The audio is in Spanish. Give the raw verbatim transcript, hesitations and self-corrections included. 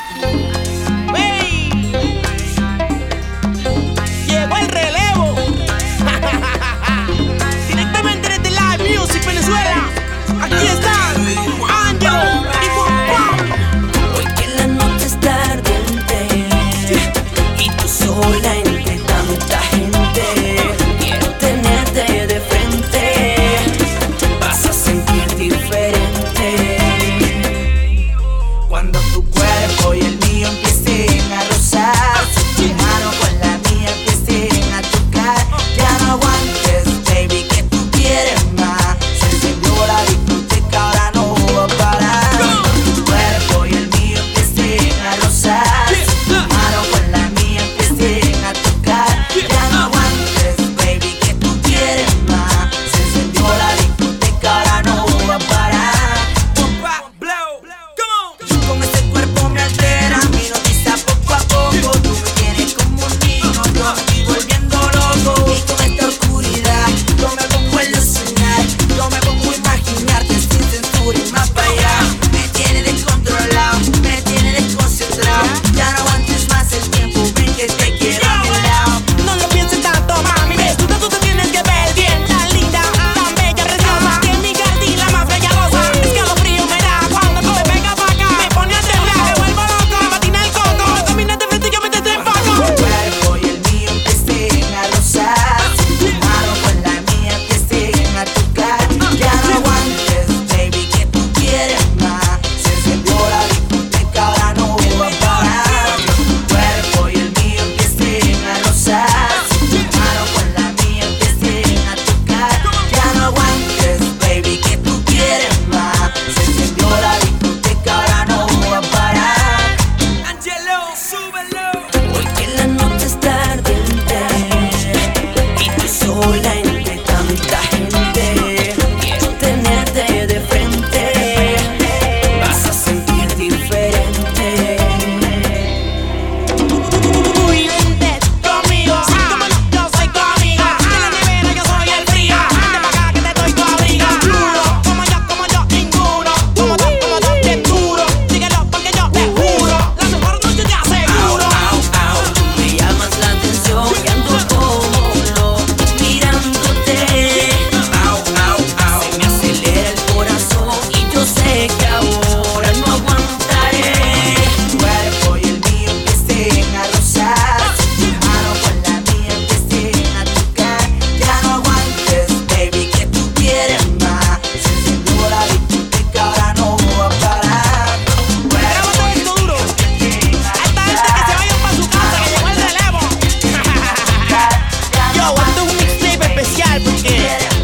¡Wey! Llegó el relevo. Directamente desde Live Music Venezuela. Aquí están Angelo y Juan Juan. Hoy que la noche está ardiente y tú sola entre tanta gente, quiero tenerte de frente. Vas a sentir diferente cuando tu cuerpo y el mío empiecen a rozar, tu mano con la mía empiecen a tocar. Ya no aguantes, baby, que tú quieres más. Se encendió la discoteca, ahora no va a parar. Cuando tu cuerpo y el mío empiecen a rozar, tu mano con la mía empiecen a tocar. Ya no aguantes, baby, que tú quieres más. Se encendió la discoteca, ahora no va a parar. Con ese cuerpo me altera, mi noticia poco a poco. Tú me tienes como un niño, yo me estoy volviendo loco. Y con esta oscuridad, yo me pongo a alucinar, yo me pongo a imaginarte sin censura y más para allá. Me tiene descontrolado, me tiene desconcentrado. Ya no aguantes más el tiempo, ven que te quiero a mi lado. No lo pienses tanto, mami, ves, tú, tú te tienes que ver bien. Tan linda, tan bella, preciosa, que mi Cardi la más bella rosa. Escalofrío me da cuando tú te pegas pa' acá. Me pone a temblar, me vuelvo loco, me patina el coco. Me caminas de frente y yo me te enfoco. Tu cuerpo y el mío empiecen a rozar, tu mano con la mía empiecen a tocar. Ya no aguantes, baby, que tú quieres más. Se encendió la discoteca, ahora no va a parar. Tu cuerpo y el mío empiecen a rozar, tu mano con la mía empiecen a tocar. Ya no aguantes, baby, que tú quieres más. Se encendió la discoteca, ahora no va a parar. Angelo, súbelo. Hoy que la noche está ardiente y tú sola entre tanta gente, quiero tenerte de frente. Vas a sentir diferente. Uy, vente conmigo, como no, yo soy tu amiga. En la nevera yo soy el frío. Vente pa' acá que te doy tu abrigo. Duro, como yo, como yo, ninguno. Como tú, como tú, bien duro. Síguelo porque yo te juro, la mejor noche te Au, aseguro. au, au, tú me llamas la atención y ando como loco mirándote. Au, au, au, se me acelera el corazón y yo sé que ahora no aguantaré. Tu cuerpo y el mío empiecen a rozar, tu mano con la mía empiecen a tocar. Ya no aguantes, baby, que tú quieres más. Se encendió la discoteca, ahora no va a parar. Tu cuerpo y el Graba todo esto duro. mío empiecen a A esta gente que se vayan pa' su casa, que llegó el relevo. Yo, esto es un mixtape especial porque